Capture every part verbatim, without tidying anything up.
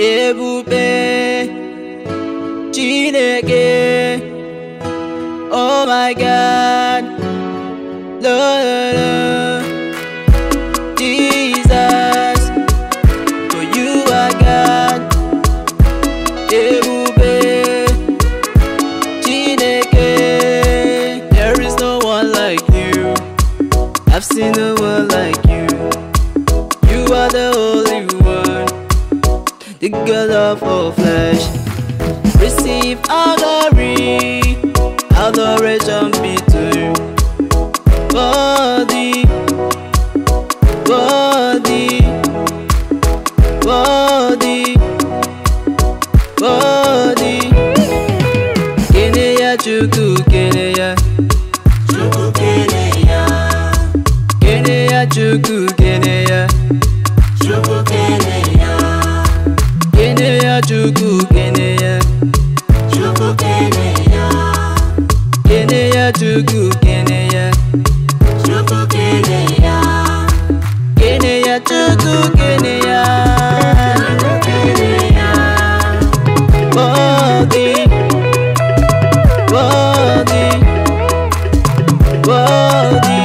ebube Chineke. Oh my God, Lord, Jesus, for you are God. Ebube Chineke, there is no one like you. I've seen no one like you. You are the Holy One, the God of all flesh. Receive all glory, adoration be to you. Worthy, worthy, worthy, worthy. Keneya Chukwu, Keneya Chukwu Keneya, Keneya Chukwu, Keneya Chukwu Keneya, Keneya Chukwu, Keneya Chukwu Keneya, Keneya Chukwu, Keneya Chukwu Keneya, Keneya Chukwu, Keneya. Chukwu Keneya, Worthy, worthy, worthy,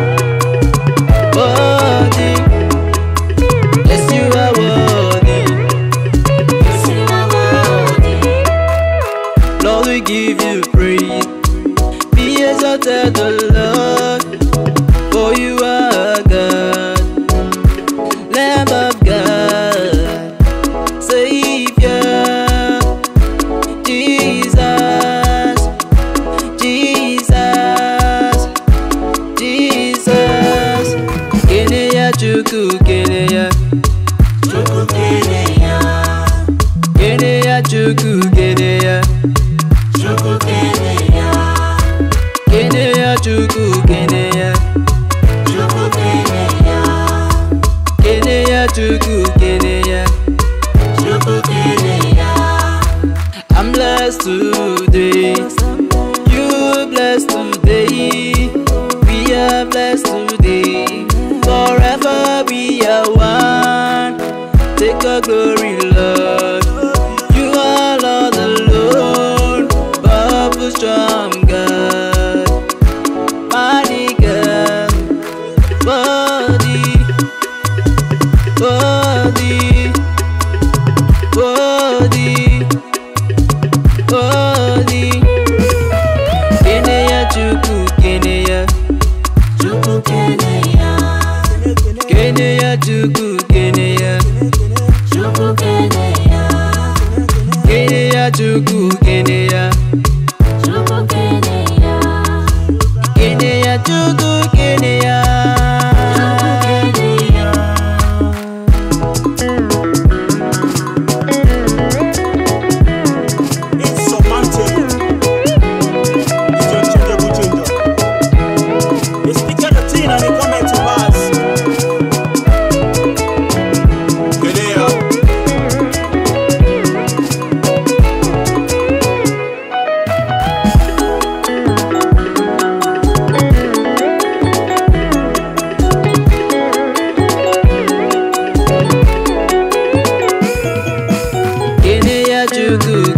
worthy. Yes, you are worthy. yes you are worthy. Lord, we give you praise. Be exalted, O Lord, for you are God, Lamb of God, Savior, Jesus, Jesus, Jesus. Keneya Chukwu, Keneya Chukwu Keneya, Keneya Chukwu, Keneya Chukwu Keneya, Keneya Chukwu, Keneya Chukwu Keneya, Keneya Chukwu, Keneya. Chukwu Keneya. I'm blessed today, you blessed today, we are blessed today, forever we are one. Take a glory, Lord, you are Lord alone, powerful, strong God, mighty God, worthy, worthy, worthy, worthy. Keneya Chukwu, Keneya Chukwu Keneya, Keneya Chukwu, Keneya Chukwu Keneya, Keneya Chukwu, Keneya Chukwu Keneya, Keneya Chukwu, Keneya. Insurmountable, it's your changeable changer. You speak to the teen and they come into pass. Keneya, Keneya Chukwu,